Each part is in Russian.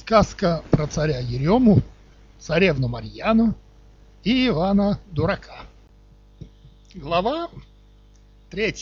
Сказка про царя Ерему, царевну Марьяну и Ивана Дурака. Глава 3.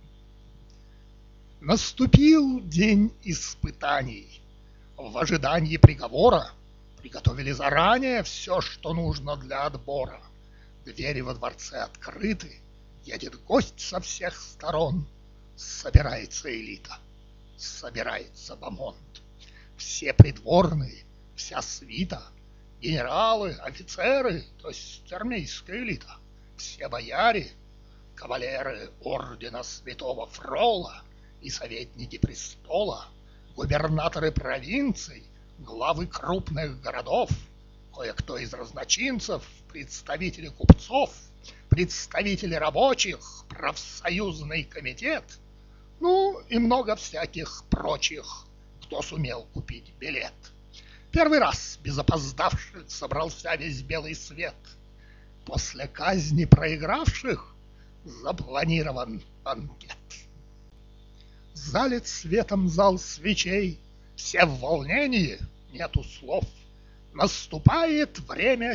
Наступил день испытаний. В ожидании приговора приготовили заранее все, что нужно для отбора. Двери во дворце открыты, едет гость со всех сторон. Собирается элита, собирается бомонд. Все придворные, вся свита, генералы, офицеры, то есть армейская элита, все бояре, кавалеры ордена святого Фрола и советники престола, губернаторы провинций, главы крупных городов, кое-кто из разночинцев, представители купцов, представители рабочих, профсоюзный комитет, ну и много всяких прочих, кто сумел купить билет. Первый раз без опоздавших собрался весь белый свет. После казни проигравших запланирован банкет. Залит светом зал свечей, все в волнении, нету слов. Наступает время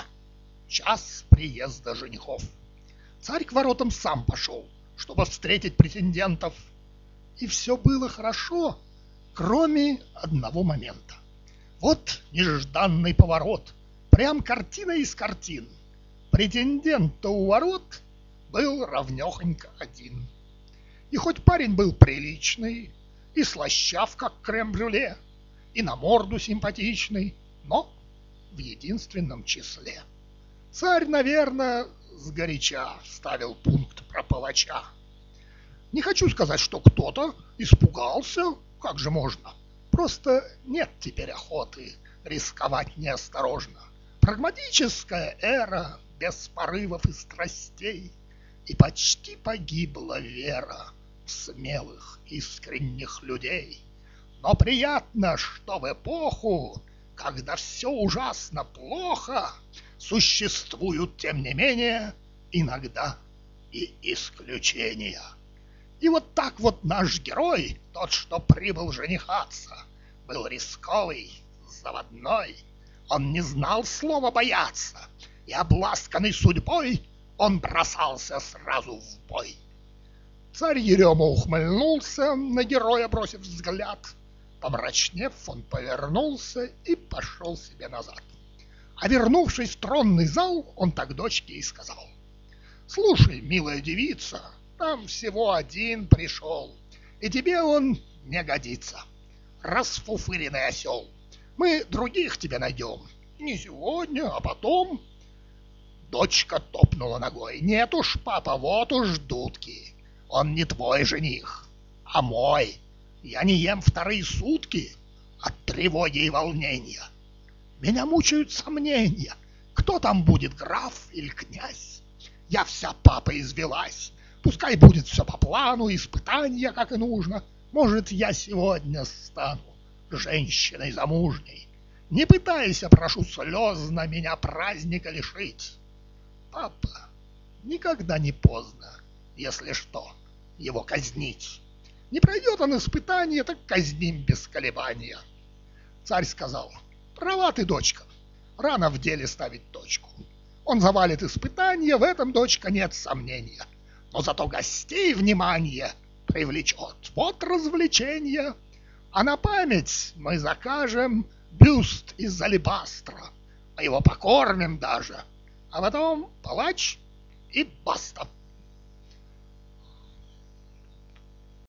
час приезда женихов. Царь к воротам сам пошел, чтобы встретить претендентов. И все было хорошо, кроме одного момента. Вот нежданный поворот, прям картина из картин. Претендент-то у ворот был равнёхонько один. И хоть парень был приличный, и слащав, как крем-брюле, и на морду симпатичный, но в единственном числе. Царь, наверное, сгоряча ставил пункт про палача. Не хочу сказать, что кто-то испугался, как же можно. Просто нет теперь охоты рисковать неосторожно. Прагматическая эра без порывов и страстей, и почти погибла вера в смелых, искренних людей. Но приятно, что в эпоху, когда все ужасно плохо, существуют, тем не менее, иногда и исключения. И вот так вот наш герой, тот, что прибыл женихаться, был рисковый, заводной. Он не знал слова бояться, и, обласканный судьбой, он бросался сразу в бой. Царь Ерема ухмыльнулся, на героя бросив взгляд. Помрачнев, он повернулся и пошел себе назад. А вернувшись в тронный зал, он так дочке и сказал: «Слушай, милая девица, там всего один пришел, и тебе он не годится. Расфуфыренный осел. Мы других тебе найдем. Не сегодня, а потом». Дочка топнула ногой. «Нет уж, папа, вот уж дудки. Он не твой жених, а мой. Я не ем вторые сутки от тревоги и волнения. Меня мучают сомнения, кто там будет, граф или князь. Я вся папа извелась. Пускай будет все по плану, испытания, как и нужно. Может, я сегодня стану женщиной замужней. Не пытайся, прошу слезно, меня праздника лишить. Папа, никогда не поздно, если что, его казнить. Не пройдет он испытание, так казним без колебания». Царь сказал: «Права ты, дочка, рано в деле ставить точку. Он завалит испытание, в этом, дочка, нет сомнения. Но зато гостей внимание привлечет. Вот развлечение. А на память мы закажем бюст из алебастра. Мы его покормим даже. А потом палач и баста».